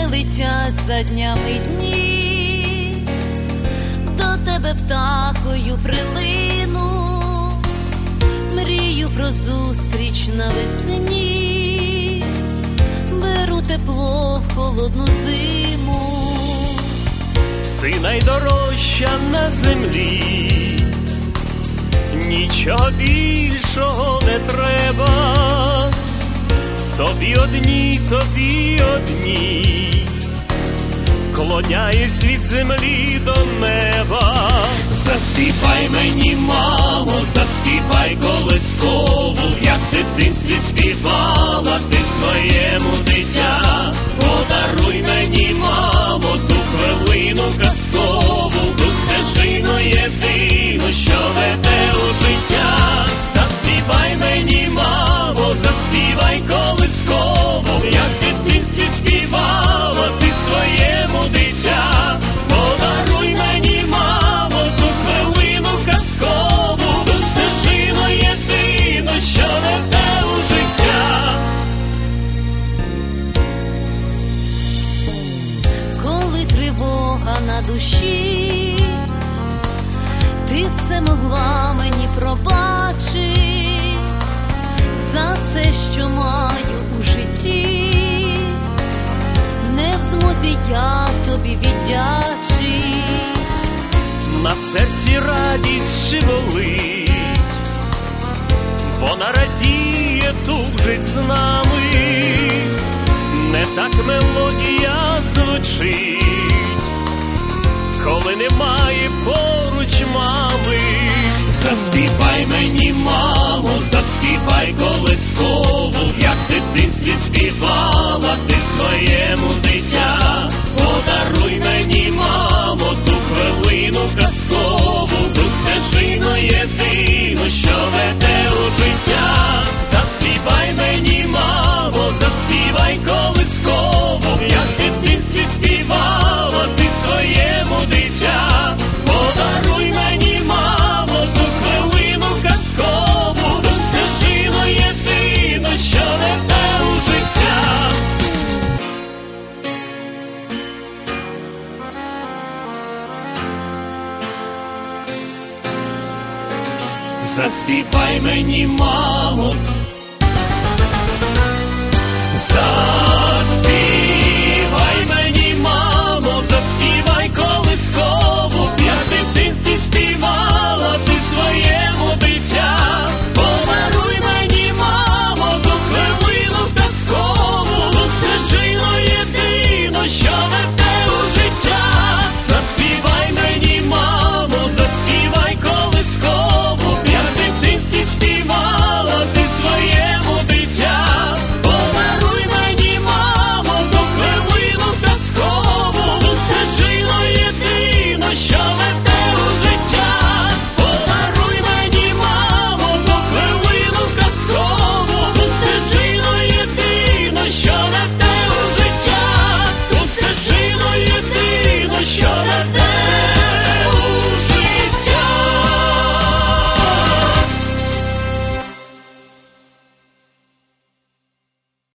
летять за днями дні, до тебе птахою прилину, мрію про зустріч навесні, беру тепло в холодну зиму. Ти найдорожча на землі, нічого більшого не треба. Тобі одній, вклоняюсь від землі до неба. Заспівай мені, мамо, заспівай колискову, як в дитинстві співала ти своєму дитя. Подаруй мені, мамо, ту хвилину казкову, ту стежину єдину, що веде у життя. Заспівай мені, мамо, заспівай колискову, як в дитинстві співала ти своєму дитя. Подаруй мені, мамо, ту хвилину казкову, ту стежину єдину, що веде у життя. Коли тривога на душі, ти все могла мені пробачити, за все, що маю у житті, не в змозі я тобі віддячить. На серці радість чи болить, вона радіє, тужить з нами, не так мелодія звучить, коли немає поруч мами. Заспівай мені, мамо, заспівай колискову, як в дитинстві співала ти своєму дитя. Подаруй мені, мамо, ту хвилину казкову, ту стежину єдину, що веде у життя. Заспівай мені, мамо, заспівай колискову, як в дитинстві співала ти своєму дитя. Подаруй мені, мамо, ту хвилину казкову, ту стежину єдину, що веде у життя. Заспівай мені, мамо,